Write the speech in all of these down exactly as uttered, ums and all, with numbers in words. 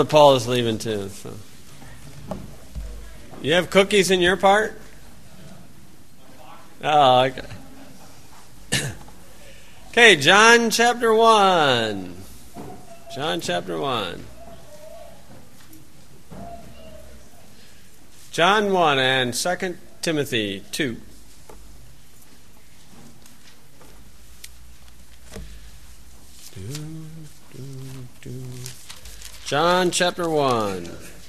Paul is leaving too. So. You have cookies in your part? Oh, okay. Okay, John chapter one. John chapter one. John one and Second Timothy two. John chapter one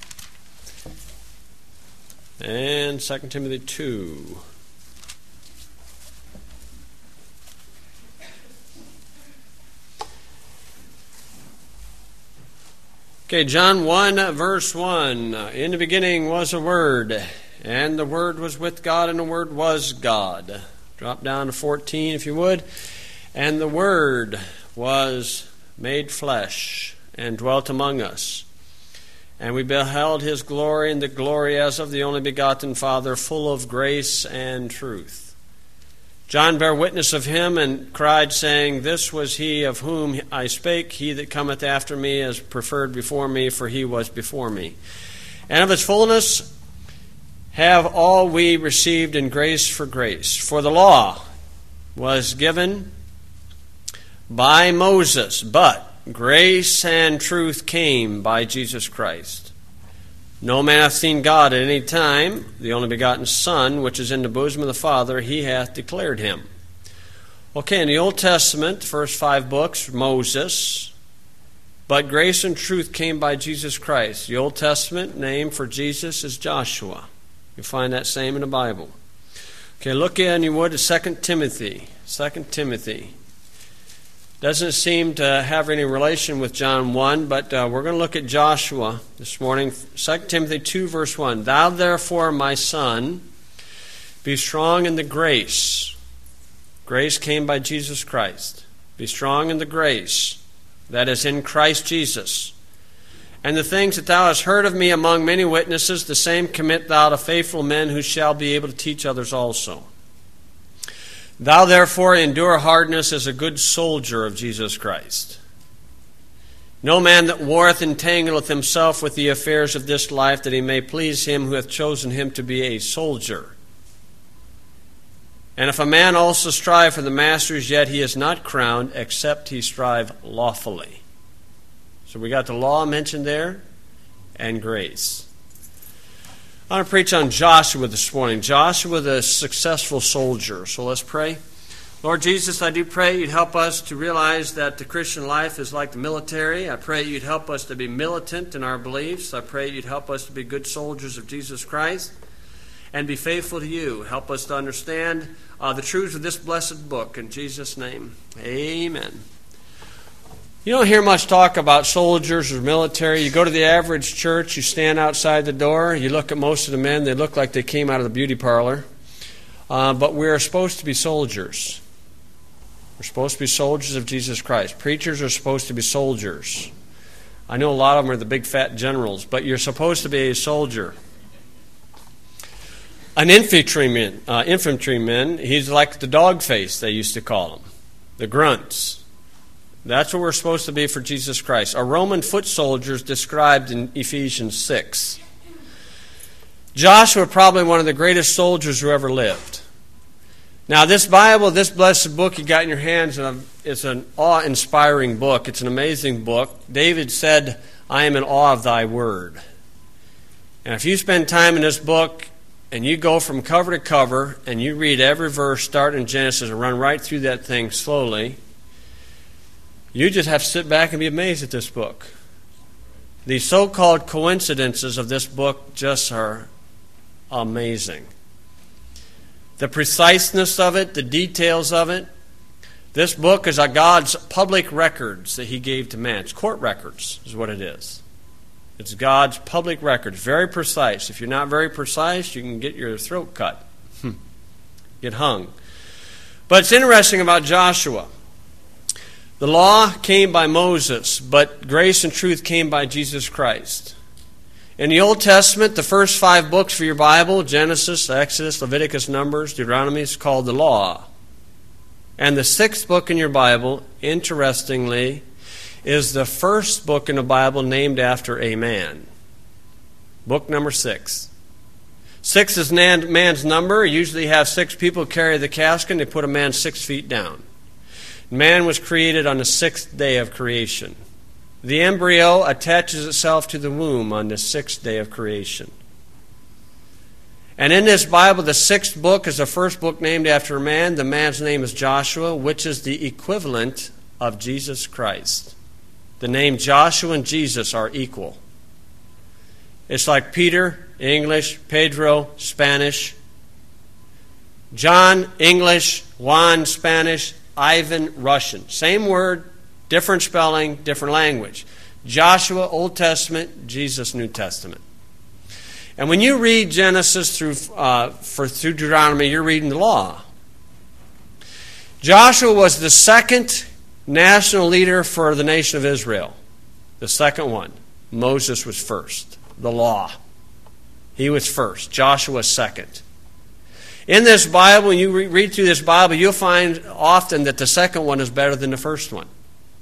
and Second Timothy two. Okay, John one, verse one. In the beginning was a Word, and the Word was with God, and the Word was God. Drop down to fourteen, if you would. And the Word was made flesh, and dwelt among us. And we beheld his glory, and the glory as of the only begotten Father, full of grace and truth. John bare witness of him, and cried, saying, This was he of whom I spake. He that cometh after me is preferred before me, for he was before me. And of his fullness have all we received in grace for grace. For the law was given by Moses, but grace and truth came by Jesus Christ. No man hath seen God at any time. The only begotten Son, which is in the bosom of the Father, he hath declared him. Okay, in the Old Testament, first five books, Moses. But grace and truth came by Jesus Christ. The Old Testament name for Jesus is Joshua. You'll find that same in the Bible. Okay, look in, you would, to Second Timothy. Second Timothy. Doesn't seem to have any relation with John one, but uh, we're going to look at Joshua this morning. Second Timothy two, verse one. Thou therefore, my son, be strong in the grace. Grace came by Jesus Christ. Be strong in the grace that is in Christ Jesus. And the things that thou hast heard of me among many witnesses, the same commit thou to faithful men who shall be able to teach others also. Thou therefore endure hardness as a good soldier of Jesus Christ. No man that warreth entangleth himself with the affairs of this life, that he may please him who hath chosen him to be a soldier. And if a man also strive for the masters, yet he is not crowned, except he strive lawfully. So we got the law mentioned there, and grace. I want to preach on Joshua this morning. Joshua, the successful soldier. So let's pray. Lord Jesus, I do pray you'd help us to realize that the Christian life is like the military. I pray you'd help us to be militant in our beliefs. I pray you'd help us to be good soldiers of Jesus Christ and be faithful to you. Help us to understand uh, the truths of this blessed book. In Jesus' name, amen. You don't hear much talk about soldiers or military. You go to the average church, you stand outside the door, you look at most of the men, they look like they came out of the beauty parlor. Uh, but we're supposed to be soldiers. We're supposed to be soldiers of Jesus Christ. Preachers are supposed to be soldiers. I know a lot of them are the big fat generals, but you're supposed to be a soldier. An infantryman, uh, infantryman, he's like the dog face, they used to call him, the grunts. That's what we're supposed to be for Jesus Christ. A Roman foot soldier is described in Ephesians six. Joshua, probably one of the greatest soldiers who ever lived. Now, this Bible, this blessed book you got in your hands, it's an awe-inspiring book. It's an amazing book. David said, I am in awe of thy word. And if you spend time in this book and you go from cover to cover and you read every verse, start in Genesis and run right through that thing slowly, you just have to sit back and be amazed at this book. The so-called coincidences of this book just are amazing. The preciseness of it, the details of it. This book is a God's public records that he gave to man. It's court records is what it is. It's God's public records. Very precise. If you're not very precise, you can get your throat cut. Get hung. But it's interesting about Joshua. The law came by Moses, but grace and truth came by Jesus Christ. In the Old Testament, the first five books for your Bible, Genesis, Exodus, Leviticus, Numbers, Deuteronomy, is called the law. And the sixth book in your Bible, interestingly, is the first book in the Bible named after a man. Book number six. Six is man's number. You usually have six people carry the casket, and they put a man six feet down. Man was created on the sixth day of creation. The embryo attaches itself to the womb on the sixth day of creation. And in this Bible, the sixth book is the first book named after a man. The man's name is Joshua, which is the equivalent of Jesus Christ. The name Joshua and Jesus are equal. It's like Peter, English, Pedro, Spanish, John, English, Juan, Spanish, Ivan, Russian. Same word, different spelling, different language. Joshua, Old Testament, Jesus, New Testament. And when you read Genesis through uh, for through Deuteronomy, you're reading the law. Joshua was the second national leader for the nation of Israel. The second one. Moses was first. The law. He was first. Joshua was second. In this Bible, when you re- read through this Bible, you'll find often that the second one is better than the first one.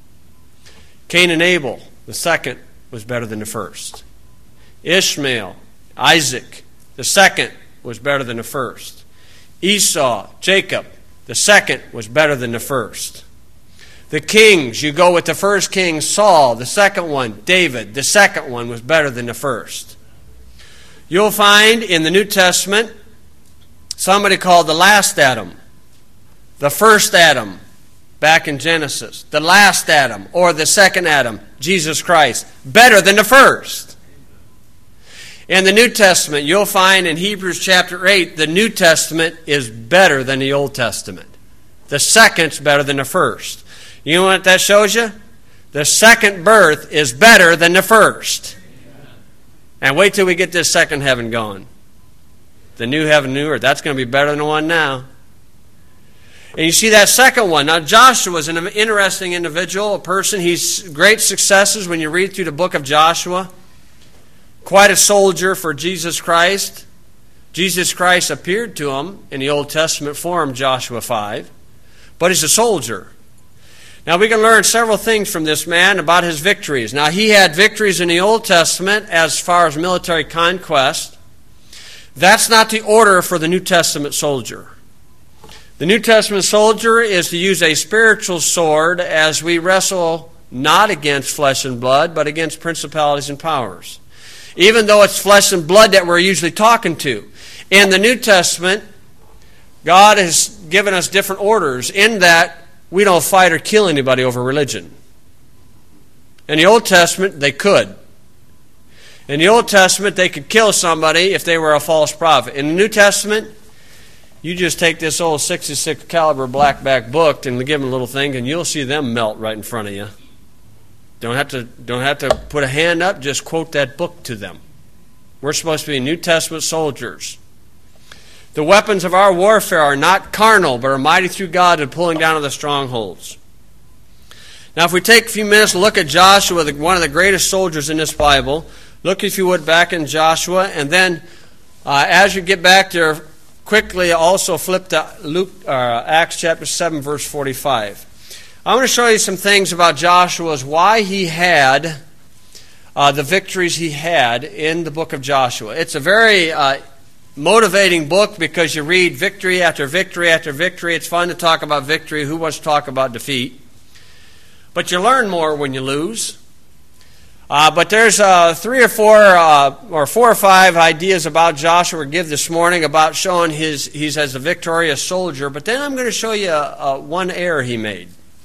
Cain and Abel, the second, was better than the first. Ishmael, Isaac, the second, was better than the first. Esau, Jacob, the second, was better than the first. The kings, you go with the first king, Saul. The second one, David. The second one was better than the first. You'll find in the New Testament somebody called the last Adam. The first Adam, back in Genesis. The last Adam, or the second Adam, Jesus Christ. Better than the first. In the New Testament, you'll find in Hebrews chapter eight, the New Testament is better than the Old Testament. The second's better than the first. You know what that shows you? The second birth is better than the first. And wait till we get this second heaven going. The new heaven, new earth. That's going to be better than the one now. And you see that second one. Now, Joshua is an interesting individual, a person. He's great successes when you read through the book of Joshua. Quite a soldier for Jesus Christ. Jesus Christ appeared to him in the Old Testament form, Joshua five. But he's a soldier. Now, we can learn several things from this man about his victories. Now, he had victories in the Old Testament as far as military conquest. That's not the order for the New Testament soldier. The New Testament soldier is to use a spiritual sword as we wrestle not against flesh and blood, but against principalities and powers. Even though it's flesh and blood that we're usually talking to. In the New Testament, God has given us different orders in that we don't fight or kill anybody over religion. In the Old Testament, they could. In the Old Testament, they could kill somebody if they were a false prophet. In the New Testament, you just take this old sixty-six caliber blackback book and give them a little thing, and you'll see them melt right in front of you. Don't have to, don't have to put a hand up, just quote that book to them. We're supposed to be New Testament soldiers. The weapons of our warfare are not carnal, but are mighty through God in pulling down of the strongholds. Now, if we take a few minutes to look at Joshua, one of the greatest soldiers in this Bible, look, if you would, back in Joshua, and then uh, as you get back there, quickly also flip to Luke, uh, Acts chapter seven, verse forty-five. I want to show you some things about Joshua's, why he had uh, the victories he had in the book of Joshua. It's a very uh, motivating book because you read victory after victory after victory. It's fun to talk about victory. Who wants to talk about defeat? But you learn more when you lose. Uh, but there's uh, three or four uh, or four or five ideas about Joshua we'll give this morning about showing his he's as a victorious soldier. But then I'm going to show you uh, one error he made.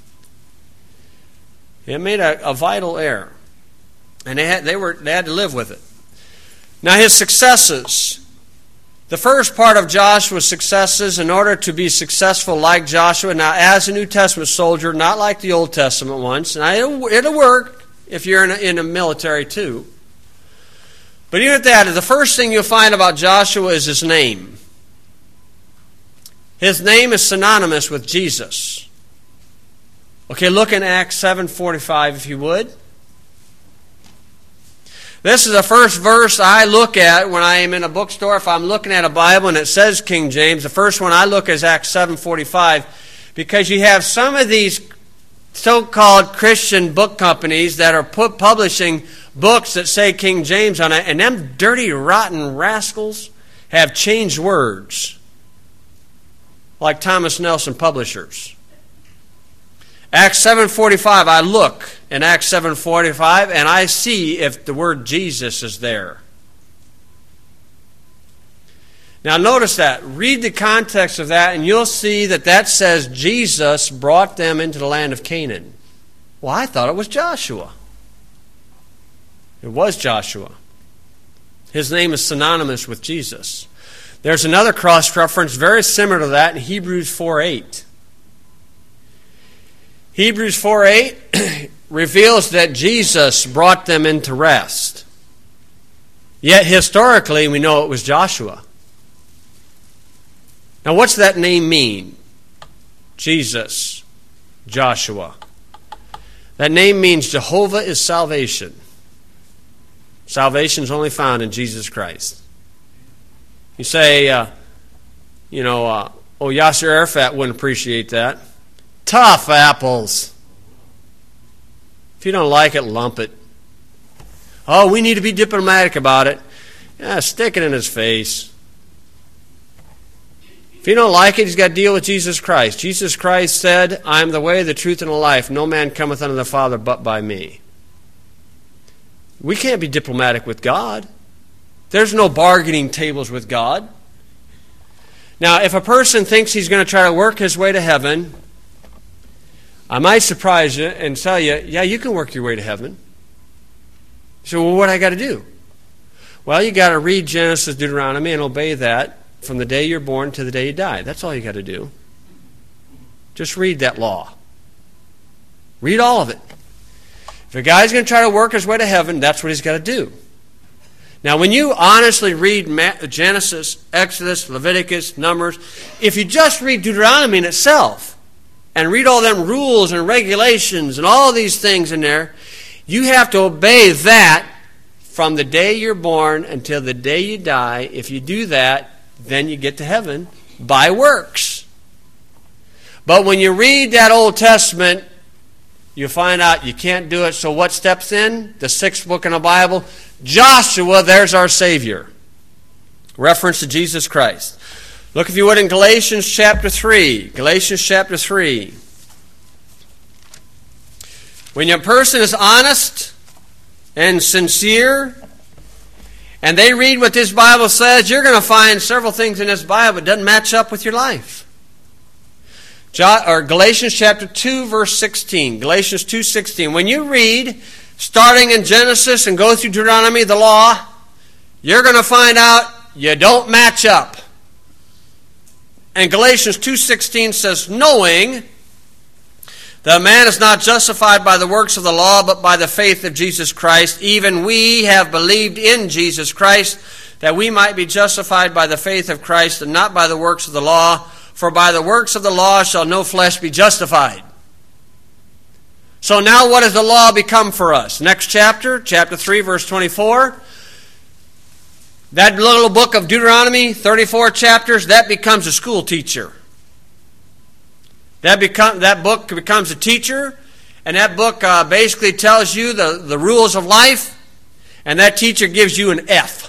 He made a, a vital error, and they had they were they had to live with it. Now, his successes. The first part of Joshua's successes, in order to be successful like Joshua, now as a New Testament soldier, not like the Old Testament ones, and it'll, it'll work if you're in a, in a military too. But even at that, the first thing you'll find about Joshua is his name. His name is synonymous with Jesus. Okay, look in Acts seven forty-five if you would. This is the first verse I look at when I am in a bookstore. If I'm looking at a Bible and it says King James, the first one I look at is Acts seven forty-five, because you have some of these so-called Christian book companies that are put, publishing books that say King James on it, and them dirty, rotten rascals have changed words, like Thomas Nelson Publishers. Acts seven forty-five, I look in Acts seven forty-five, and I see if the word Jesus is there. Now notice that. Read the context of that, and you'll see that that says Jesus brought them into the land of Canaan. Well, I thought it was Joshua. It was Joshua. His name is synonymous with Jesus. There's another cross-reference very similar to that in Hebrews four eight. Hebrews four eight reveals that Jesus brought them into rest. Yet historically, we know it was Joshua. Now, what's that name mean? Jesus, Joshua. That name means Jehovah is salvation. Salvation is only found in Jesus Christ. You say, uh, you know, uh, oh, Yasser Arafat wouldn't appreciate that. Tough apples. If you don't like it, lump it. Oh, we need to be diplomatic about it. Yeah, stick it in his face. If you don't like it, he's got to deal with Jesus Christ. Jesus Christ said, I am the way, the truth, and the life. No man cometh unto the Father but by me. We can't be diplomatic with God. There's no bargaining tables with God. Now, if a person thinks he's going to try to work his way to heaven, I might surprise you and tell you, yeah, you can work your way to heaven. So, well, what do I got to do? Well, you got to read Genesis, Deuteronomy, and obey that from the day you're born to the day you die. That's all you got to do. Just read that law. Read all of it. If a guy's going to try to work his way to heaven, that's what he's got to do. Now, when you honestly read Genesis, Exodus, Leviticus, Numbers, if you just read Deuteronomy in itself and read all them rules and regulations and all these things in there, you have to obey that from the day you're born until the day you die. If you do that, then you get to heaven by works. But when you read that Old Testament, you find out you can't do it. So what steps in? The sixth book in the Bible. Joshua, there's our Savior. Reference to Jesus Christ. Look, if you would, in Galatians chapter three. Galatians chapter three. When a person is honest and sincere, and they read what this Bible says, you're going to find several things in this Bible that doesn't match up with your life. Or Galatians chapter two, verse sixteen. Galatians two sixteen. When you read, starting in Genesis and go through Deuteronomy, the law, you're going to find out you don't match up. And Galatians two sixteen says, knowing that man is not justified by the works of the law, but by the faith of Jesus Christ. Even we have believed in Jesus Christ, that we might be justified by the faith of Christ, and not by the works of the law. For by the works of the law shall no flesh be justified. So now what does the law become for us? Next chapter, chapter three, verse twenty-four. That little book of Deuteronomy, thirty-four chapters, that becomes a school teacher. That become, that book becomes a teacher, and that book uh, basically tells you the, the rules of life, and that teacher gives you an F.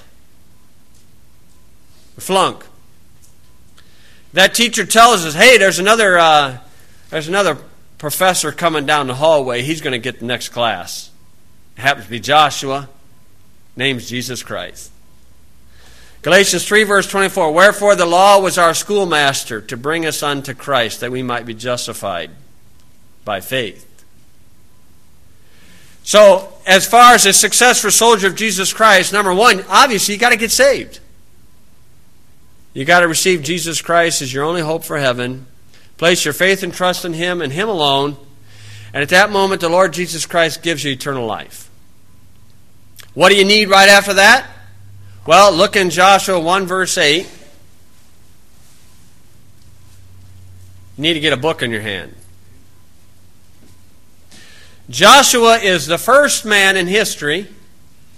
A flunk. That teacher tells us, hey, there's another uh, there's another professor coming down the hallway. He's going to get the next class. It happens to be Joshua. Name's Jesus Christ. Galatians three, verse twenty-four. Wherefore the law was our schoolmaster to bring us unto Christ, that we might be justified by faith. So, as far as a successful soldier of Jesus Christ, number one, obviously you got to get saved. You got to receive Jesus Christ as your only hope for heaven. Place your faith and trust in Him and Him alone. And at that moment, the Lord Jesus Christ gives you eternal life. What do you need right after that? Well, look in Joshua one, verse eight. You need to get a book in your hand. Joshua is the first man in history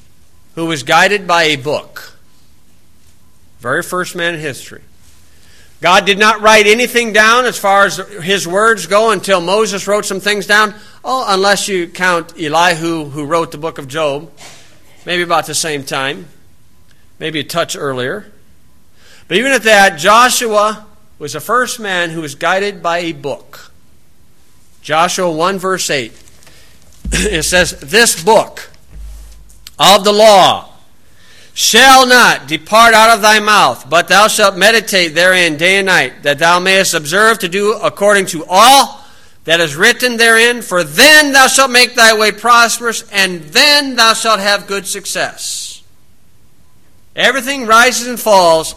who was guided by a book. Very first man in history. God did not write anything down as far as his words go until Moses wrote some things down. Oh, unless you count Elihu, who wrote the book of Job, maybe about the same time, maybe a touch earlier. But even at that, Joshua was the first man who was guided by a book. Joshua one verse eight. It says, "This book of the law shall not depart out of thy mouth, but thou shalt meditate therein day and night, that thou mayest observe to do according to all that is written therein, for then thou shalt make thy way prosperous, and then thou shalt have good success." Everything rises and falls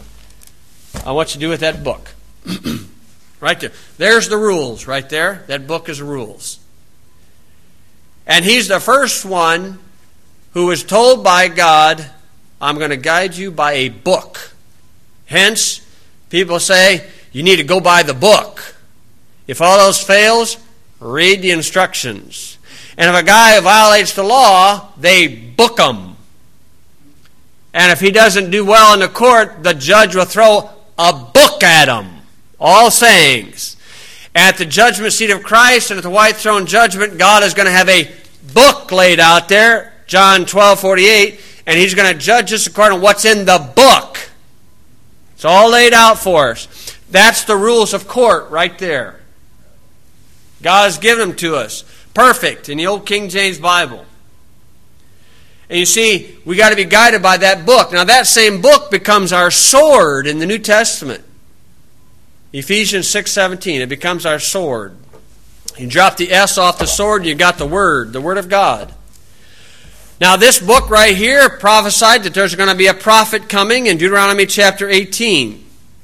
on what you do with that book. Right there. There's the rules right there. That book is the rules. And he's the first one who was told by God, "I'm going to guide you by a book." Hence, people say, you need to go by the book. If all else fails, read the instructions. And if a guy violates the law, they book him. And if he doesn't do well in the court, the judge will throw a book at him. All sayings. At the judgment seat of Christ and at the white throne judgment, God is going to have a book laid out there, John twelve forty-eight, and he's going to judge us according to what's in the book. It's all laid out for us. That's the rules of court right there. God has given them to us. Perfect in the old King James Bible. And you see, we got to be guided by that book. Now that same book becomes our sword in the New Testament. Ephesians six seventeen, it becomes our sword. You drop the S off the sword and you got the Word, the Word of God. Now this book right here prophesied that there's going to be a prophet coming in Deuteronomy chapter eighteen.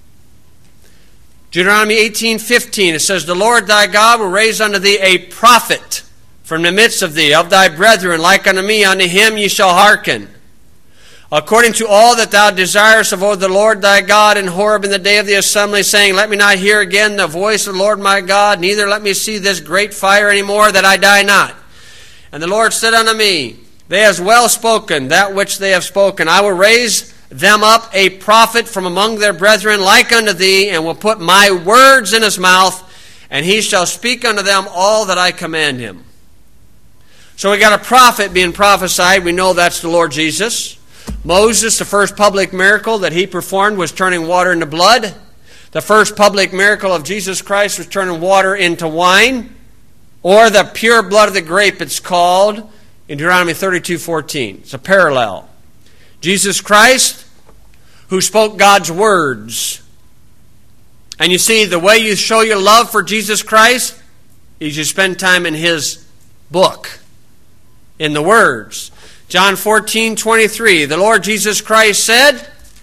Deuteronomy eighteen fifteen, it says, "The Lord thy God will raise unto thee a prophet from the midst of thee, of thy brethren, like unto me, unto him ye shall hearken. According to all that thou desirest of the Lord thy God in Horeb in the day of the assembly, saying, Let me not hear again the voice of the Lord my God, neither let me see this great fire any more, that I die not. And the Lord said unto me, They have well spoken, that which they have spoken. I will raise them up a prophet from among their brethren like unto thee, and will put my words in his mouth, and he shall speak unto them all that I command him." So we got a prophet being prophesied. We know that's the Lord Jesus. Moses, the first public miracle that he performed was turning water into blood. The first public miracle of Jesus Christ was turning water into wine, or the pure blood of the grape, it's called in Deuteronomy thirty-two fourteen. It's a parallel. Jesus Christ, who spoke God's words. And you see, the way you show your love for Jesus Christ is you spend time in his book, in the words. John fourteen twenty-three, the Lord Jesus Christ said,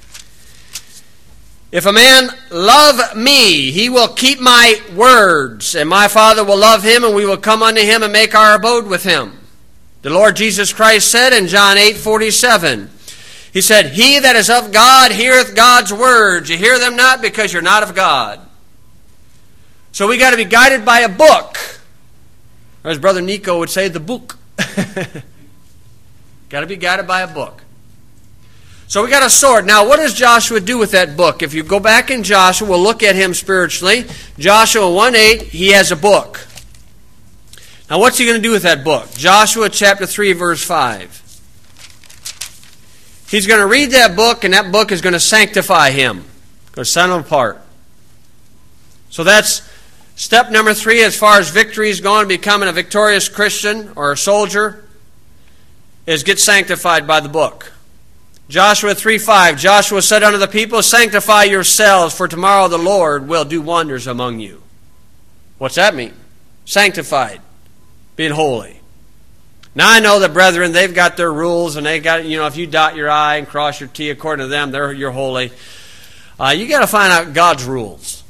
"If a man love me, he will keep my words, and my Father will love him, and we will come unto him and make our abode with him." The Lord Jesus Christ said in John eight forty-seven, he said, "He that is of God heareth God's words. You hear them not because you're not of God." So we got to be guided by a book. Or as Brother Nico would say, the book. Got to be guided by a book. So we got a sword. Now, what does Joshua do with that book? If you go back in Joshua, we'll look at him spiritually. Joshua one eight, he has a book. Now, what's he going to do with that book? Joshua chapter three, verse five. He's going to read that book, and that book is going to sanctify him. Going to set him apart. So that's step number three as far as victory is going, becoming a victorious Christian or a soldier, is get sanctified by the book. Joshua three five, Joshua said unto the people, "Sanctify yourselves, for tomorrow the Lord will do wonders among you." What's that mean? Sanctified, being holy. Now I know the brethren, they've got their rules, and they got, you know, if you dot your I and cross your T according to them, they're you're holy. Uh, you got to find out God's rules.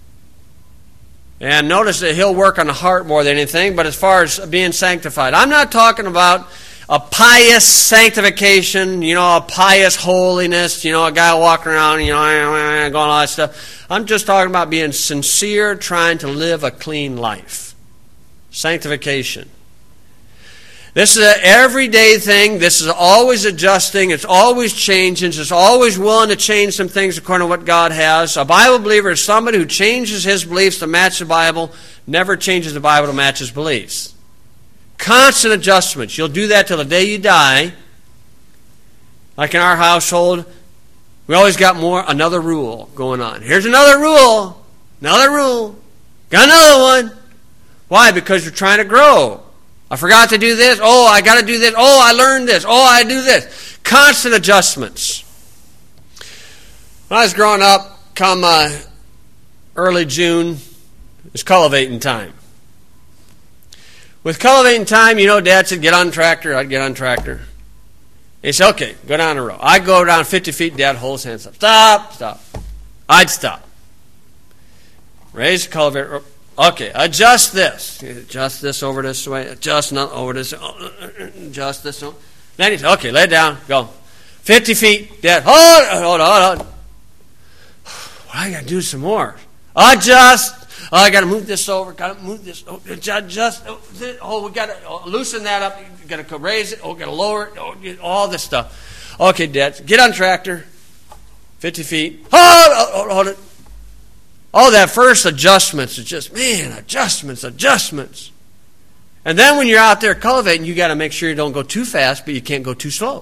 And notice that he'll work on the heart more than anything, but as far as being sanctified, I'm not talking about a pious sanctification, you know, a pious holiness, you know, a guy walking around, you know, going all that stuff. I'm just talking about being sincere, trying to live a clean life. Sanctification. This is an everyday thing. This is always adjusting. It's always changing. It's always willing to change some things according to what God has. A Bible believer is somebody who changes his beliefs to match the Bible, never changes the Bible to match his beliefs. Constant adjustments. You'll do that till the day you die. Like in our household, we always got more, another rule going on. Here's another rule. Another rule. Got another one. Why? Because you're trying to grow. I forgot to do this. Oh, I got to do this. Oh, I learned this. Oh, I do this. Constant adjustments. When I was growing up, come uh, early June, it's cultivating time. With cultivating time, you know, Dad said, get on the tractor. I'd get on the tractor. He said, okay, go down the row. I'd go down fifty feet. Dad holds his hands up. Stop, stop. I'd stop. Raise the cultivator. Okay, adjust this. Adjust this over this way. Adjust not over this. Adjust this. Then he said, okay, lay it down. Go. fifty feet. Dad, hold on, hold on, hold on. Well, I got to do some more. Adjust. Oh, I got to move this over. Got to move this. Oh, adjust. Oh, we got to oh, loosen that up. You got to raise it. Oh, got to lower it. Oh, all this stuff. Okay, Dad, get on tractor. fifty feet. Hold, hold, hold it. Oh, that first adjustments is just, man, adjustments, adjustments. And then when you're out there cultivating, you got to make sure you don't go too fast, but you can't go too slow.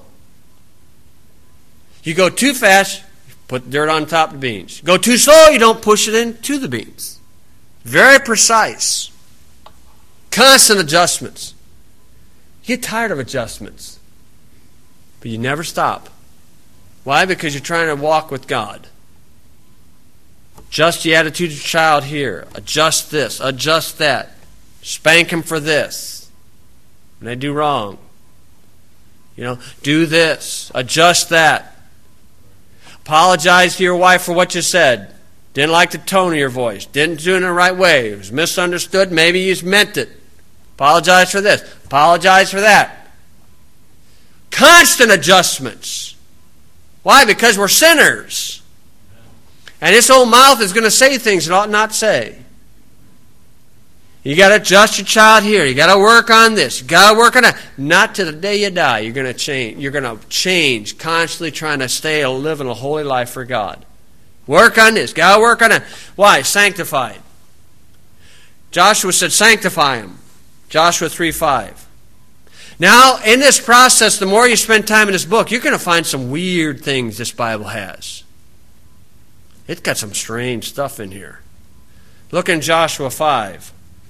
You go too fast, you put dirt on top of the beans. Go too slow, you don't push it into the beans. Very precise. Constant adjustments. You get tired of adjustments, but you never stop. Why? Because you're trying to walk with God. Adjust the attitude of the child here. Adjust this. Adjust that. Spank him for this. When they do wrong. You know, do this. Adjust that. Apologize to your wife for what you said. Didn't like the tone of your voice. Didn't do it in the right way. It was misunderstood. Maybe you meant it. Apologize for this. Apologize for that. Constant adjustments. Why? Because we're sinners. And this old mouth is going to say things it ought not say. You got to adjust your child here. You got to work on this. You got to work on that. Not to the day you die. You're going to change. You're going to change, constantly trying to stay and live in a holy life for God. Work on this. Got to work on that. Why? Sanctified. Joshua said, sanctify him. Joshua three five. Now, in this process, the more you spend time in this book, you're going to find some weird things this Bible has. It's got some strange stuff in here. Look in Joshua five.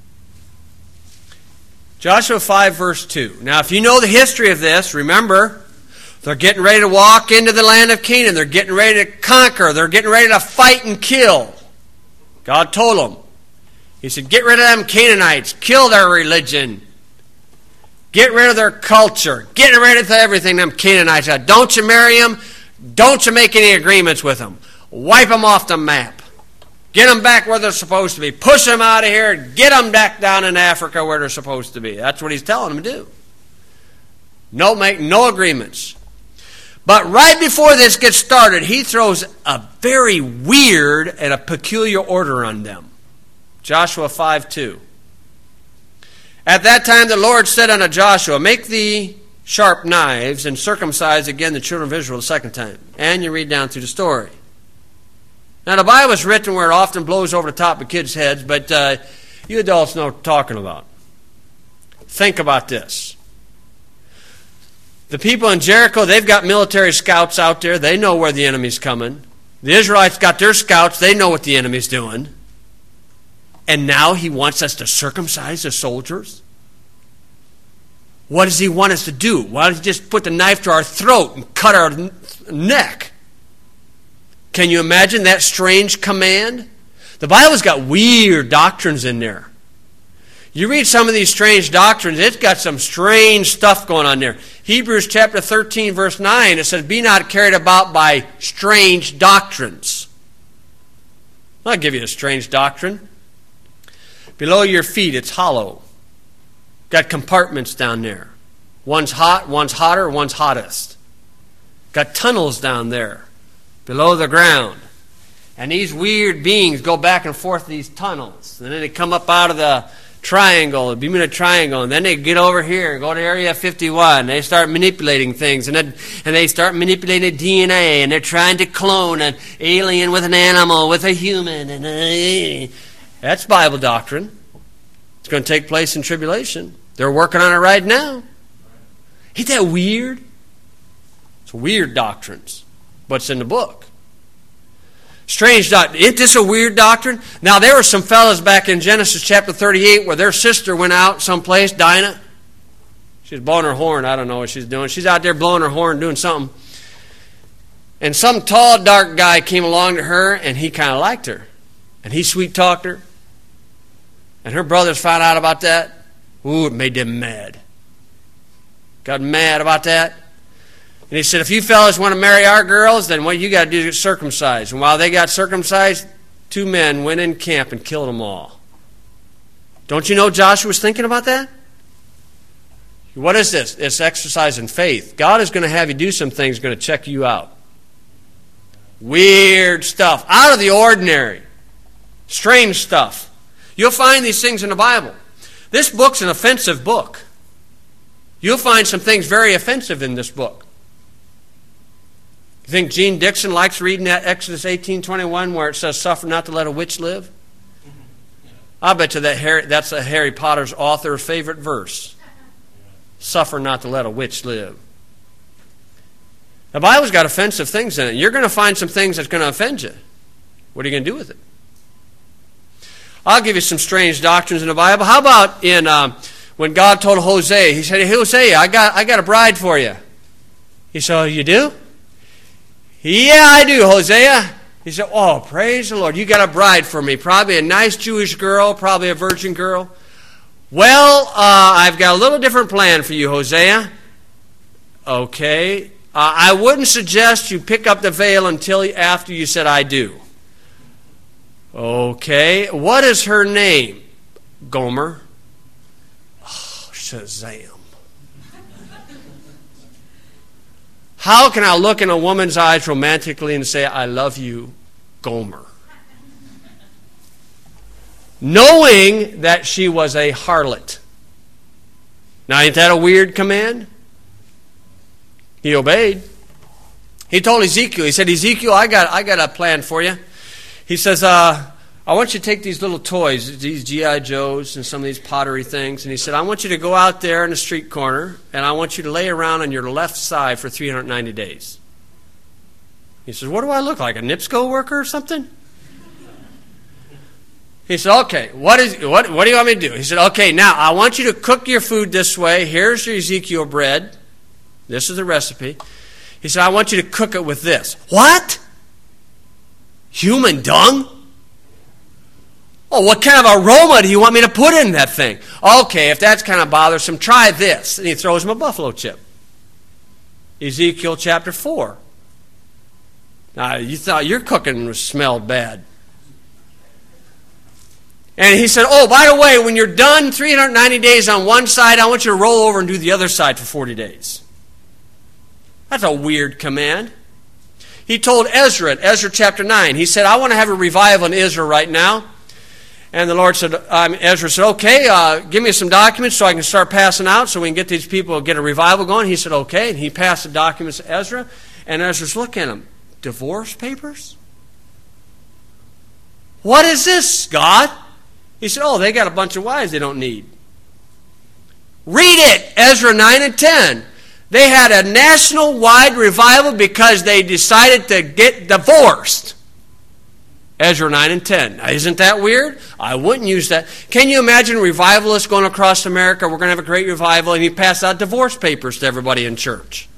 Joshua five, verse two. Now, if you know the history of this, remember, they're getting ready to walk into the land of Canaan. They're getting ready to conquer. They're getting ready to fight and kill. God told them. He said, get rid of them Canaanites. Kill their religion. Get rid of their culture. Get rid of everything them Canaanites have. Don't you marry them. Don't you make any agreements with them. Wipe them off the map. Get them back where they're supposed to be. Push them out of here. Get them back down in Africa where they're supposed to be. That's what he's telling them to do. No, make no agreements. But right before this gets started, he throws a very weird and a peculiar order on them. Joshua five two. At that time the Lord said unto Joshua, make thee sharp knives and circumcise again the children of Israel the second time. And you read down through the story. Now, the Bible is written where it often blows over the top of kids' heads, but uh, you adults know what I'm talking about. Think about this. The people in Jericho, they've got military scouts out there. They know where the enemy's coming. The Israelites got their scouts. They know what the enemy's doing. And now he wants us to circumcise the soldiers? What does he want us to do? Why does he just put the knife to our throat and cut our neck? Can you imagine that strange command? The Bible's got weird doctrines in there. You read some of these strange doctrines, it's got some strange stuff going on there. Hebrews chapter thirteen, verse nine, it says, be not carried about by strange doctrines. I'll give you a strange doctrine. Below your feet, it's hollow. Got compartments down there. One's hot, one's hotter, one's hottest. Got tunnels down there. Below the ground. And these weird beings go back and forth these tunnels. And then they come up out of the triangle, the Bermuda Triangle, and then they get over here and go to Area fifty-one. They start manipulating things, and then, and they start manipulating D N A, and they're trying to clone an alien with an animal, with a human. And uh, that's Bible doctrine. It's going to take place in tribulation. They're working on it right now. Ain't that weird? It's weird doctrines, but it's in the book. Strange doctrine. Isn't this a weird doctrine? Now, there were some fellas back in Genesis chapter thirty-eight where their sister went out someplace, Dinah. She's blowing her horn. I don't know what she's doing. She's out there blowing her horn, doing something. And some tall, dark guy came along to her, and he kind of liked her. And he sweet-talked her. And her brothers found out about that. Ooh, it made them mad. Got mad about that. And he said, if you fellas want to marry our girls, then what you got to do is get circumcised. And while they got circumcised, two men went in camp and killed them all. Don't you know Joshua was thinking about that? What is this? It's exercise in faith. God is going to have you do some things, going to check you out. Weird stuff. Out of the ordinary. Strange stuff. You'll find these things in the Bible. This book's an offensive book. You'll find some things very offensive in this book. You think Gene Dixon likes reading that Exodus eighteen twenty-one where it says, suffer not to let a witch live? I bet you that Harry, that's a Harry Potter's author's favorite verse. Suffer not to let a witch live. The Bible's got offensive things in it. You're going to find some things that's going to offend you. What are you going to do with it? I'll give you some strange doctrines in the Bible. How about in um, when God told Hosea, he said, hey, Hosea, I got, I got a bride for you. He said, oh, you do? Yeah, I do, Hosea. He said, oh, praise the Lord. You got a bride for me. Probably a nice Jewish girl, probably a virgin girl. Well, uh, I've got a little different plan for you, Hosea. Okay. Uh, I wouldn't suggest you pick up the veil until after you said I do. Okay. What is her name? Gomer. Oh, Shazam. How can I look in a woman's eyes romantically and say, I love you, Gomer? Knowing that she was a harlot. Now, ain't that a weird command? He obeyed. He told Ezekiel, he said, Ezekiel, I got, I got a plan for you. He says, uh, I want you to take these little toys, these G I Joes and some of these pottery things, and he said, I want you to go out there in the street corner, and I want you to lay around on your left side for three hundred ninety days. He says, what do I look like, a NIPSCO worker or something? He said, okay, what is what what do you want me to do? He said, okay, now I want you to cook your food this way. Here's your Ezekiel bread. This is the recipe. He said, I want you to cook it with this. What? Human dung? Oh, what kind of aroma do you want me to put in that thing? Okay, if that's kind of bothersome, try this. And he throws him a buffalo chip. Ezekiel chapter four. Now, you thought your cooking smelled bad. And he said, oh, by the way, when you're done three hundred ninety days on one side, I want you to roll over and do the other side for forty days. That's a weird command. He told Ezra, in Ezra chapter nine, he said, I want to have a revival in Israel right now. And the Lord said, um, Ezra said, okay, uh, give me some documents so I can start passing out so we can get these people, get a revival going. He said, okay. And he passed the documents to Ezra. And Ezra's looking at him. Divorce papers? What is this, God? He said, oh, they got a bunch of wives they don't need. Read it, Ezra nine and ten. They had a national-wide revival because they decided to get divorced. Ezra nine and ten. Now, isn't that weird? I wouldn't use that. Can you imagine revivalists going across America? We're going to have a great revival, and he passed out divorce papers to everybody in church.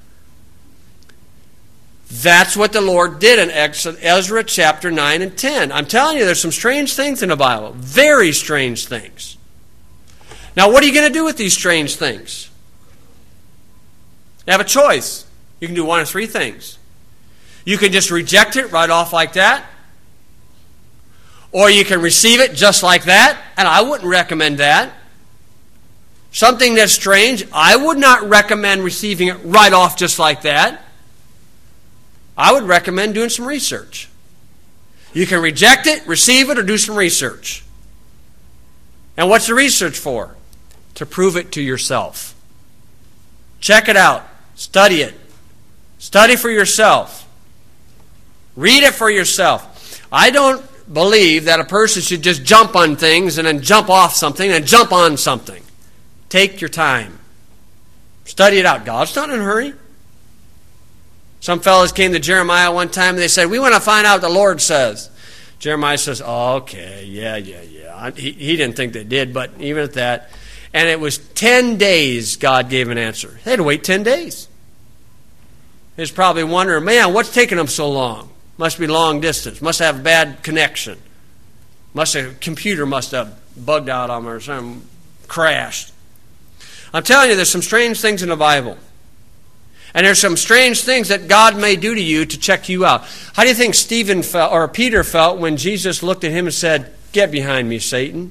That's what the Lord did in Ezra chapter nine and ten. I'm telling you, there's some strange things in the Bible. Very strange things. Now, what are you going to do with these strange things? You have a choice. You can do one of three things. You can just reject it right off like that. Or you can receive it just like that, and I wouldn't recommend that. Something that's strange, I would not recommend receiving it right off just like that. I would recommend doing some research. You can reject it, receive it, or do some research. And what's the research for? To prove it to yourself. Check it out. Study it. Study for yourself. Read it for yourself. I don't believe that a person should just jump on things and then jump off something and jump on something. Take your time. Study it out. God's not in a hurry. Some fellows came to Jeremiah one time and they said, we want to find out what the Lord says. Jeremiah says, oh, okay, yeah, yeah, yeah. He, he didn't think they did, but even at that. And it was ten days God gave an answer. They had to wait ten days. He was probably wondering, man, what's taking them so long? Must be long distance. Must have a bad connection. Must have, computer must have bugged out on them or something, crashed. I'm telling you, there's some strange things in the Bible. And there's some strange things that God may do to you to check you out. How do you think Stephen felt, or Peter felt, when Jesus looked at him and said, get behind me, Satan?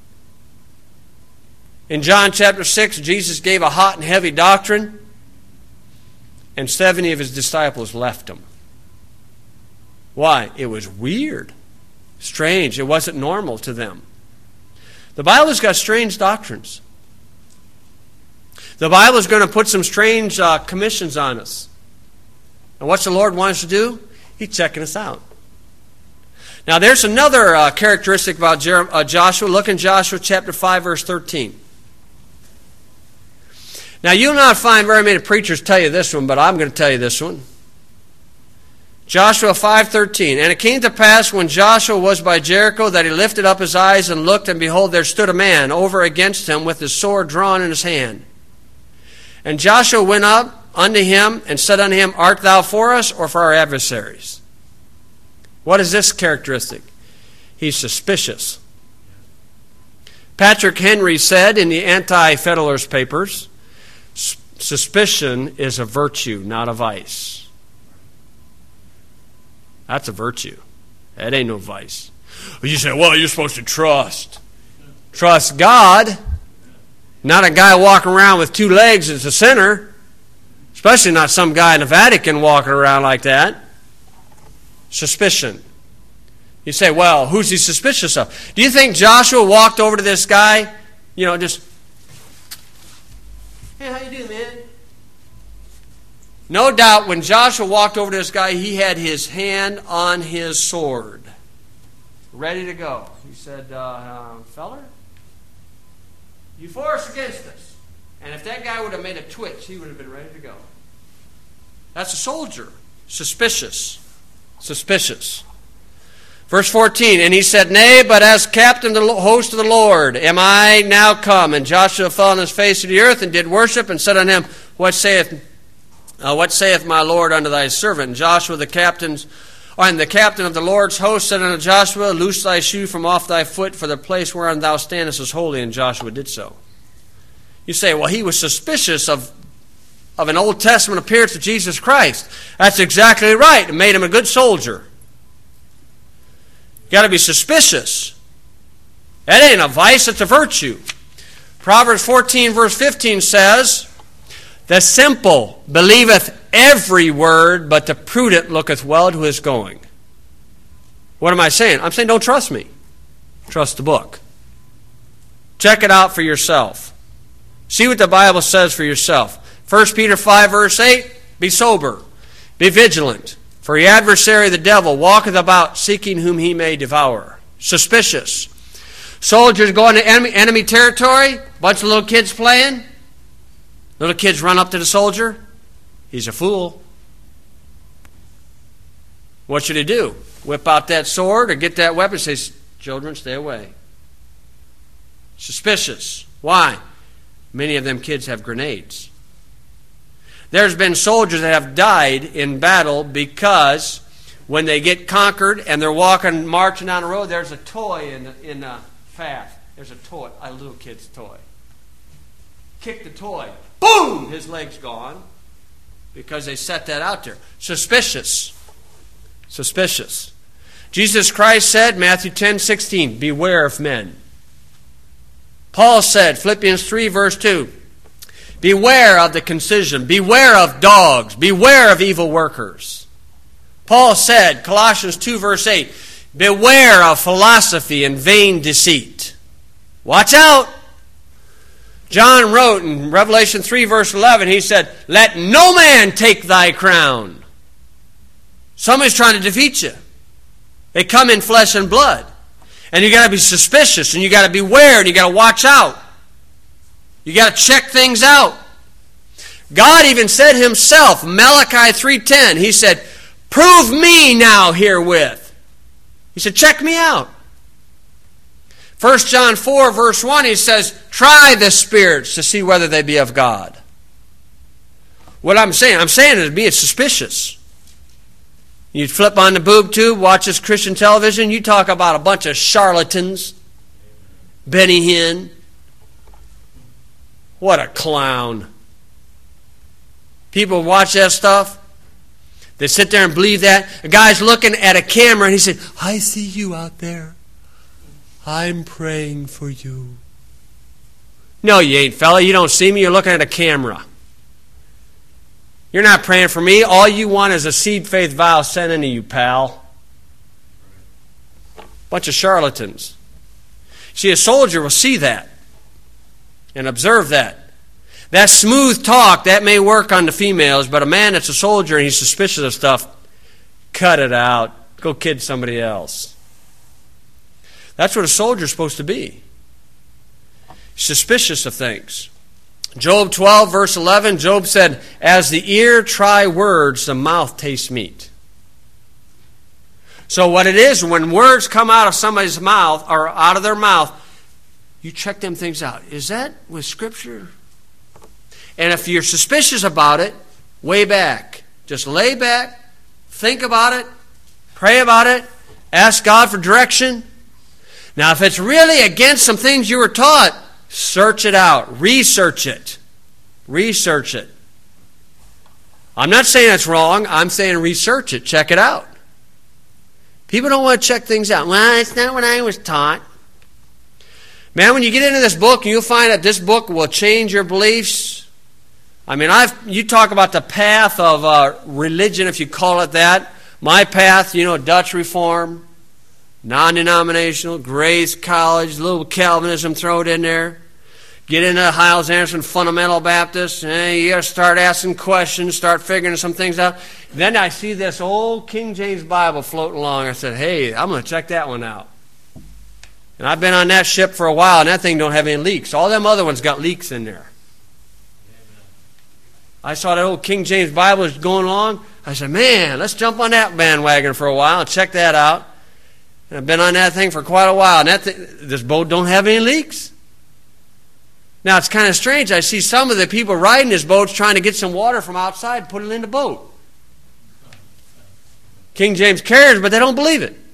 In John chapter six, Jesus gave a hot and heavy doctrine, and seventy of his disciples left him. Why? It was weird, strange. It wasn't normal to them. The Bible's got strange doctrines. The Bible is going to put some strange uh, commissions on us. And what's the Lord want us to do? He's checking us out. Now there's another uh, characteristic about Jer- uh, Joshua. Look in Joshua chapter five, verse thirteen. Now you'll not find very many preachers tell you this one, but I'm going to tell you this one. Joshua five thirteen. And it came to pass when Joshua was by Jericho that he lifted up his eyes and looked, and behold, there stood a man over against him with his sword drawn in his hand. And Joshua went up unto him and said unto him, art thou for us or for our adversaries? What is this characteristic? He's suspicious. Patrick Henry said in the Anti-Federalist Papers, suspicion is a virtue, not a vice. That's a virtue. That ain't no vice. You say, well, you're supposed to trust. Trust God. Not a guy walking around with two legs as a sinner. Especially not some guy in the Vatican walking around like that. Suspicion. You say, well, who's he suspicious of? Do you think Joshua walked over to this guy, you know, just, hey, how you doing, man? No doubt when Joshua walked over to this guy, he had his hand on his sword. Ready to go. He said, uh, uh, feller, you for us or against us? And if that guy would have made a twitch, he would have been ready to go. That's a soldier. Suspicious. Suspicious. Verse fourteen, and he said, nay, but as captain of the host of the Lord am I now come. And Joshua fell on his face to the earth and did worship, and said unto him, What saith, uh, what saith my Lord unto thy servant? And Joshua the captain's And the captain of the Lord's host said unto Joshua, loose thy shoe from off thy foot, for the place whereon thou standest is holy. And Joshua did so. You say, well, he was suspicious of, of an Old Testament appearance of Jesus Christ. That's exactly right. It made him a good soldier. You got to be suspicious. That ain't a vice, it's a virtue. Proverbs fourteen, verse fifteen says, the simple believeth every word, but the prudent looketh well to his going. What am I saying? I'm saying don't trust me. Trust the book. Check it out for yourself. See what the Bible says for yourself. First Peter five, verse eight, be sober, be vigilant, for your adversary the devil walketh about seeking whom he may devour. Suspicious. Soldiers go into enemy, enemy territory, bunch of little kids playing. Little kids run up to the soldier. He's a fool. What should he do? Whip out that sword or get that weapon and say, children, stay away. Suspicious. Why? Many of them kids have grenades. There's been soldiers that have died in battle because when they get conquered and they're walking, marching down the road, there's a toy in the, in the path. There's a toy, a little kid's toy. Kick the toy. Boom! His leg's gone. Because they set that out there. Suspicious. Suspicious. Jesus Christ said, Matthew ten sixteen, beware of men. Paul said, Philippians three, verse two, beware of the concision. Beware of dogs. Beware of evil workers. Paul said, Colossians two, verse eight, beware of philosophy and vain deceit. Watch out. John wrote in Revelation three, verse eleven, he said, let no man take thy crown. Somebody's trying to defeat you. They come in flesh and blood. And you got to be suspicious, and you got to beware, and you got to watch out. You got to check things out. God even said himself, Malachi three ten, he said, prove me now herewith. He said, check me out. First John four, verse one, he says, try the spirits to see whether they be of God. What I'm saying, I'm saying is being suspicious. You flip on the boob tube, watch this Christian television, you talk about a bunch of charlatans. Benny Hinn. What a clown. People watch that stuff. They sit there and believe that. A guy's looking at a camera and he said, I see you out there. I'm praying for you. No, you ain't, fella. You don't see me. You're looking at a camera. You're not praying for me. All you want is a seed faith vow sent into you, pal. Bunch of charlatans. See, a soldier will see that and observe that. That smooth talk, that may work on the females, but a man that's a soldier and he's suspicious of stuff, cut it out. Go kid somebody else. That's what a soldier's supposed to be. Suspicious of things. Job twelve, verse eleven, Job said, as the ear try words, the mouth tastes meat. So what it is, when words come out of somebody's mouth, or out of their mouth, you check them things out. Is that with Scripture? And if you're suspicious about it, way back. Just lay back, think about it, pray about it, ask God for direction. Now, if it's really against some things you were taught, search it out. Research it. Research it. I'm not saying it's wrong. I'm saying research it. Check it out. People don't want to check things out. Well, it's not what I was taught. Man, when you get into this book, you'll find that this book will change your beliefs. I mean, I've you talk about the path of uh, religion, if you call it that. My path, you know, Dutch Reform, non-denominational, Grace College, a little Calvinism thrown in there. Get into Hyles Anderson Fundamental Baptist. Eh, you got to start asking questions, start figuring some things out. Then I see this old King James Bible floating along. I said, hey, I'm going to check that one out. And I've been on that ship for a while, and that thing don't have any leaks. All them other ones got leaks in there. I saw that old King James Bible was going along. I said, man, let's jump on that bandwagon for a while and check that out. And I've been on that thing for quite a while. And that th- this boat don't have any leaks. Now, it's kind of strange. I see some of the people riding this boat trying to get some water from outside and put it in the boat. King James cares, but they don't believe it.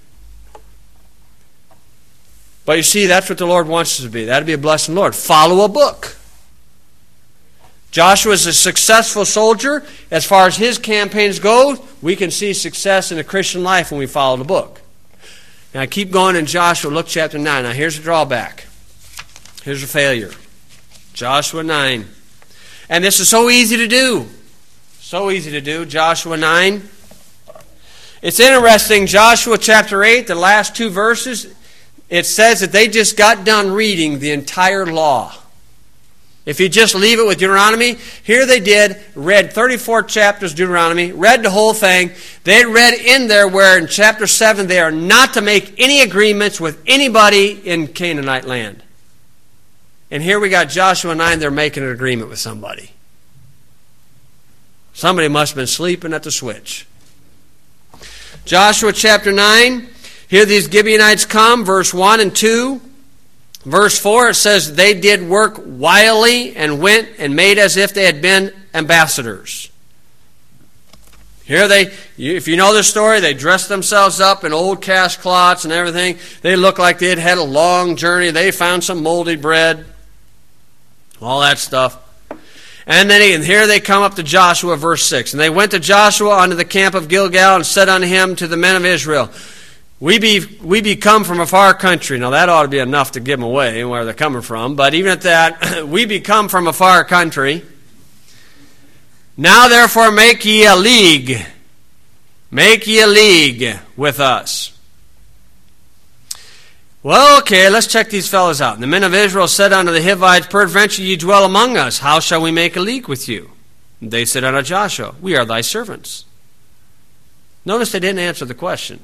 But you see, that's what the Lord wants us to be. That would be a blessing, Lord. Follow a book. Joshua is a successful soldier. As far as his campaigns go, we can see success in the Christian life when we follow the book. Now, I keep going in Joshua. Look, chapter nine. Now, here's a drawback. Here's a failure. Joshua nine. And this is so easy to do. So easy to do. Joshua nine. It's interesting. Joshua chapter eight, the last two verses, it says that they just got done reading the entire law. If you just leave it with Deuteronomy, here they did, read thirty-four chapters of Deuteronomy, read the whole thing. They read in there where in chapter seven they are not to make any agreements with anybody in Canaanite land. And here we got Joshua nine, they're making an agreement with somebody. Somebody must have been sleeping at the switch. Joshua chapter nine, here these Gibeonites come, verse one and two. Verse four, it says, they did work wily and went and made as if they had been ambassadors. Here they, if you know the story, they dressed themselves up in old cast cloths and everything. They looked like they had had a long journey. They found some moldy bread. All that stuff. And then and here they come up to Joshua, verse six. And they went to Joshua unto the camp of Gilgal and said unto him, to the men of Israel, We be we be come from a far country. Now that ought to be enough to give them away where they're coming from. But even at that, we be come from a far country. Now therefore make ye a league. Make ye a league with us. Well, okay, let's check these fellows out. And the men of Israel said unto the Hivites, peradventure ye dwell among us. How shall we make a league with you? And they said unto Joshua, we are thy servants. Notice they didn't answer the question.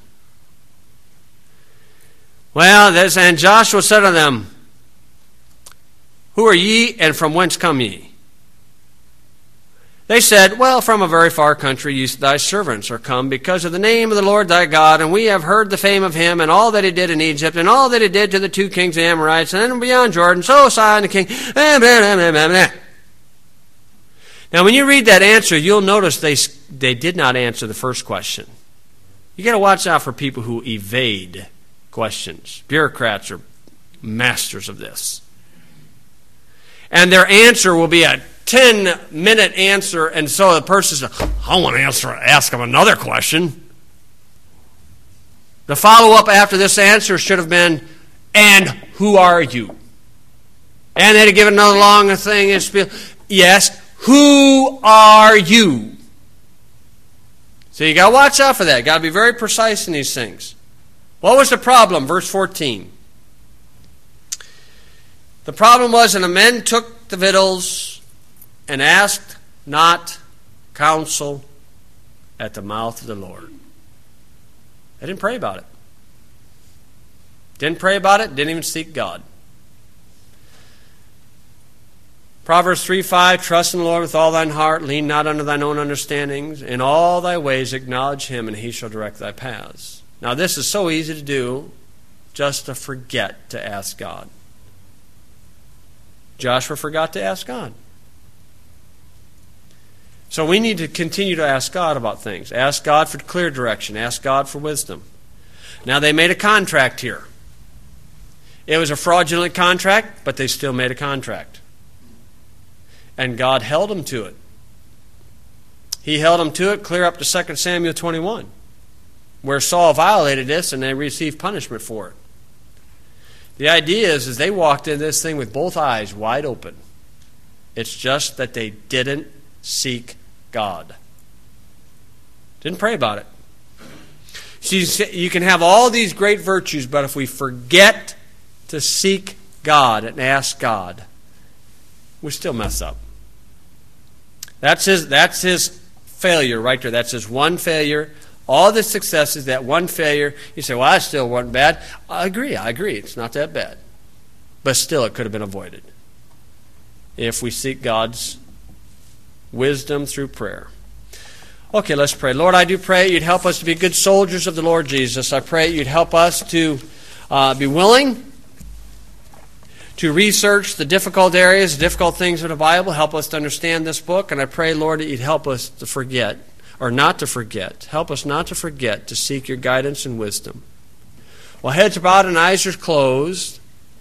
Well, this, and Joshua said unto them, who are ye, and from whence come ye? They said, well, from a very far country ye thy servants are come, because of the name of the Lord thy God, and we have heard the fame of him, and all that he did in Egypt, and all that he did to the two kings of the Amorites, and beyond Jordan, so Sihon the king. Now, when you read that answer, you'll notice they, they did not answer the first question. You got to watch out for people who evade questions. Bureaucrats are masters of this. And their answer will be a ten-minute answer, and so the person says, I want to answer, ask them another question. The follow-up after this answer should have been, and who are you? And they'd have given another long thing. Yes, who are you? So you got to watch out for that. You got to be very precise in these things. What was the problem? Verse fourteen. The problem was, and the men took the victuals and asked not counsel at the mouth of the Lord. They didn't pray about it. Didn't pray about it, didn't even seek God. Proverbs three five, trust in the Lord with all thine heart, lean not unto thine own understandings. In all thy ways acknowledge him, and he shall direct thy paths. Now this is so easy to do, just to forget to ask God. Joshua forgot to ask God. So we need to continue to ask God about things. Ask God for clear direction. Ask God for wisdom. Now they made a contract here. It was a fraudulent contract, but they still made a contract. And God held them to it. He held them to it clear up to Second Samuel twenty-one, where Saul violated this and they received punishment for it. The idea is, is they walked into this thing with both eyes wide open. It's just that they didn't seek God. Didn't pray about it. See, you can have all these great virtues, but if we forget to seek God and ask God, we still mess up. That's his, that's his failure right there. That's his one failure. All the successes, that one failure. You say, well, that still wasn't bad. I agree, I agree. It's not that bad. But still, it could have been avoided if we seek God's wisdom through prayer. Okay, let's pray. Lord, I do pray you'd help us to be good soldiers of the Lord Jesus. I pray you'd help us to uh, be willing to research the difficult areas, the difficult things of the Bible. Help us to understand this book. And I pray, Lord, that you'd help us to forget, or not to forget. Help us not to forget to seek your guidance and wisdom. While heads are bowed and eyes are closed,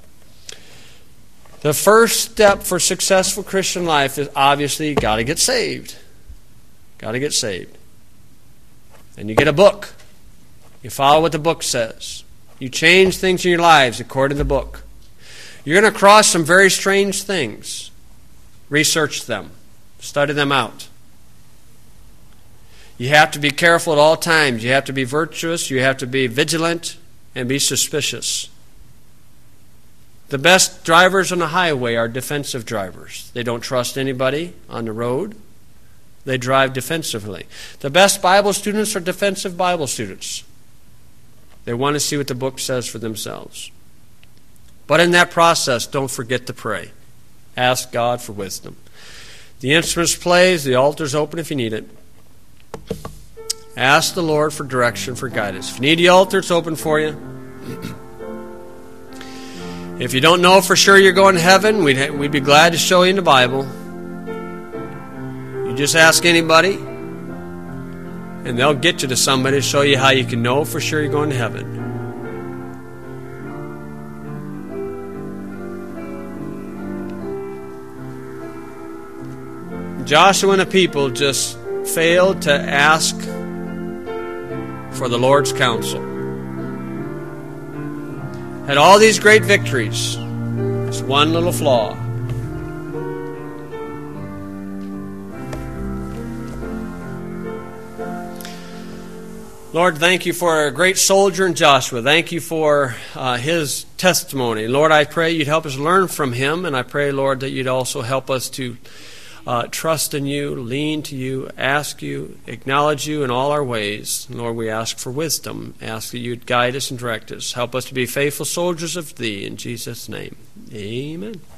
the first step for successful Christian life is obviously you got to get saved. Got to get saved. And you get a book. You follow what the book says. You change things in your lives according to the book. You're going to cross some very strange things. Research them. Study them out. You have to be careful at all times. You have to be virtuous. You have to be vigilant and be suspicious. The best drivers on the highway are defensive drivers. They don't trust anybody on the road. They drive defensively. The best Bible students are defensive Bible students. They want to see what the book says for themselves. But in that process, don't forget to pray. Ask God for wisdom. The instruments plays, the altar's open if you need it. Ask the Lord for direction, for guidance. If you need the altar, it's open for you. If you don't know for sure you're going to heaven, we'd, we'd be glad to show you in the Bible. You just ask anybody, and they'll get you to somebody to show you how you can know for sure you're going to heaven. Joshua and the people just failed to ask for the Lord's counsel. Had all these great victories. Just one little flaw. Lord, thank you for a great soldier in Joshua. Thank you for uh, his testimony. Lord, I pray you'd help us learn from him, and I pray, Lord, that you'd also help us to uh, trust in you, lean to you, ask you, acknowledge you in all our ways. Lord, we ask for wisdom. Ask that you'd guide us and direct us. Help us to be faithful soldiers of thee. In Jesus' name, amen.